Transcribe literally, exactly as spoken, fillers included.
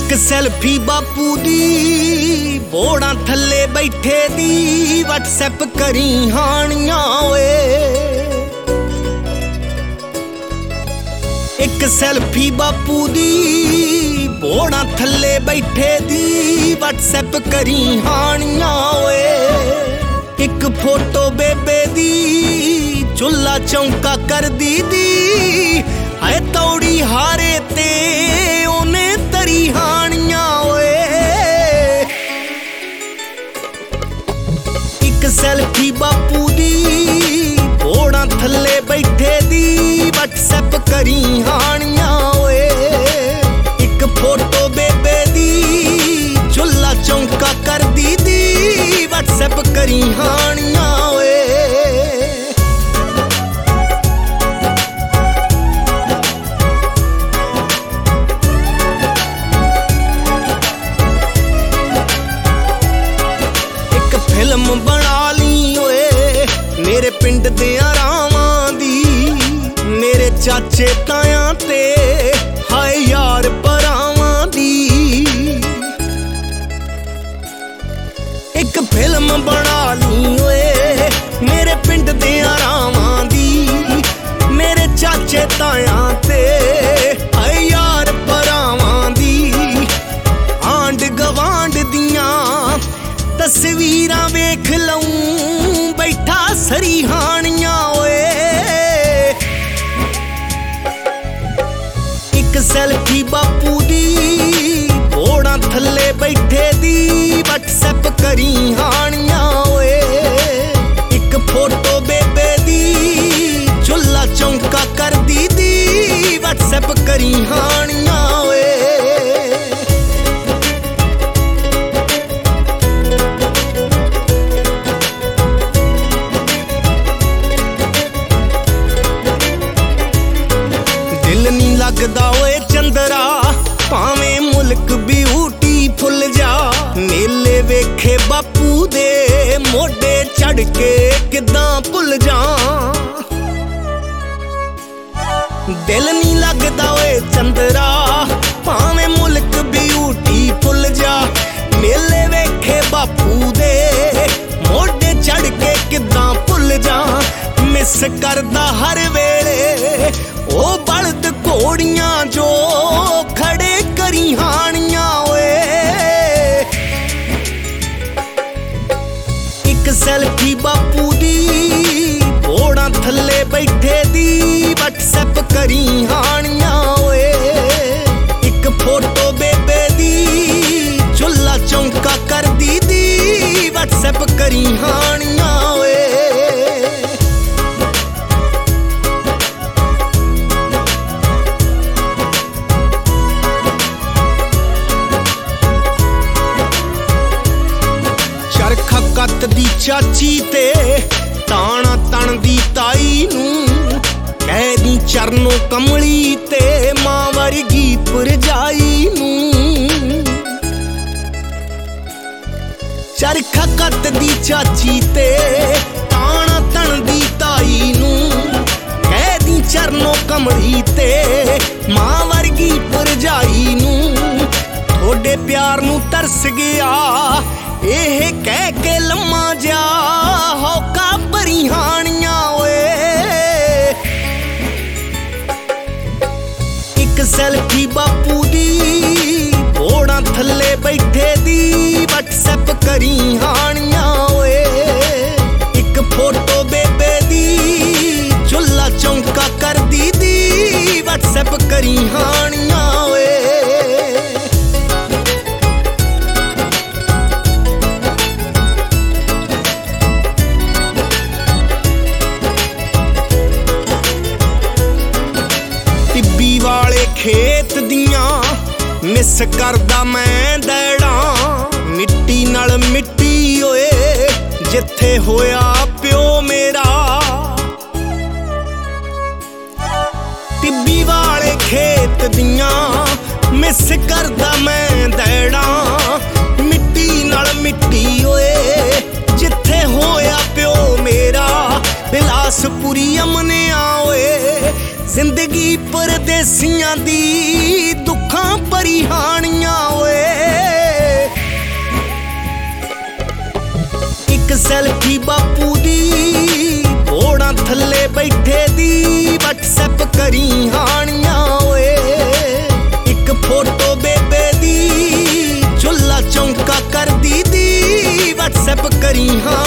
एक सैल्फी बापू दी बोड़ा थल्ले बैठे दी व्हाट्सएप करी हानियां ओए। एक सैल्फी बापू दी बोड़ा थल्ले बैठे दी व्हाट्सएप करी हानियां ओए। एक फोटो बेबे दी चुल्ला चौंका कर दी दी है तौड़ी हारे ते ओने तरी हानियां ओए। एक सैल्फी बापू दी बोड़ा थल्ले बैठे दी व्हाट्सएप करी हानियां ओए। एक फोटो बेबे दी चुल्ला चौंका कर दी दी व्हाट्सएप करी हानियां ओए। फिल्म बना ली ओए मेरे पिंड दे रावां दी, मेरे चाचे ताया ते हाय यार भरावां दी। एक फिल्म बना ली ओए मेरे पिंड दे रावां दी, मेरे चाचे ताया ते हाय यार भरावां दी। आंड गवांड दियां तस्वीरां वेख लऊं बैठा सरी हानियां ओए। एक सैल्फी बापू दी बोड़ा थल्ले बैठे दी व्हाट्सएप करी हानियां ओए। एक फोटो बेबे दी चुल्ला चौंका कर दी दी व्हाट्सएप करी हानियां ओए। लगदा ओए चंदरा भावें मुल्क ब्यूटीफुल जा, मेले वेखे बापू दे मोढे चढ़ के किदां भुल जा। दिल नी लगदा ओए चंदरा भावें मुल्क ब्यूटीफुल जा, मेले वेखे बापू दे मोढे चढ़ के किदां भुल जा। मिस करदा हर वेले ओ बलद घोड़ियां जो खड़े करी हानियां ओए। एक सैल्फी बापू दी बोड़ा थल्ले बैठे दी व्हाट्सएप करी हानियां ओए। एक फोटो बेबे दी चुल्ला चौंका कर दी दी व्हाट्सएप करी हानियां ओए। चरखा कत दी चाची ते ताना तन दी ताई नूं, कह दी चरनों कमली ते मां वर्गी पुरजाई नूं। चरखा कत दी चाची ते ताना तन दी ताई नूं, कह दी चरनों कमली ते मां वर्गी पुरजाई नूं। थोड़े प्यार नूं तरस गया एह कह के लम्मा जा होका भरी हानियां ओए। एक सैल्फी बापू दी बोड़ा थल्ले बैठे दी व्हाट्सएप करी हानियां ओए। एक फोटो बेबे दी चुल्ला चौंका कर दी दी व्हाट्सएप करी हानियां ओए। वाले खेत दियां मिस करदा मैं दैड़ा, मिट्टी नाल मिट्टी ओए जिथे होया प्यो मेरा। टिब्बी वाले खेत दियां मिस करदा मैं दैड़ा, मिट्टी नाल मिट्टी ओए जिथे होया प्यो मेरा। बिलासपुरी अमने ओए जिंदगी परदेसियां दी दुख ਅੱਖਾਂ ਭਰੀ ਹਾਣੀਆਂ ਓਏ। ਇੱਕ ਸੈਲਫੀ ਬਾਪੂ ਦੀ ਘੋੜਾਂ ਥੱਲੇ ਬੈਠੇ ਦੀ ਵਟਸਐਪ ਕਰੀ ਹਾਣੀਆਂ ਓਏ। ਇੱਕ ਫੋਟੋ ਬੇਬੇ ਦੀ ਚੁੱਲਾ ਚੌਂਕਾ ਕਰਦੀ ਦੀ ਵਟਸਐਪ ਕਰੀ ਹਾਂ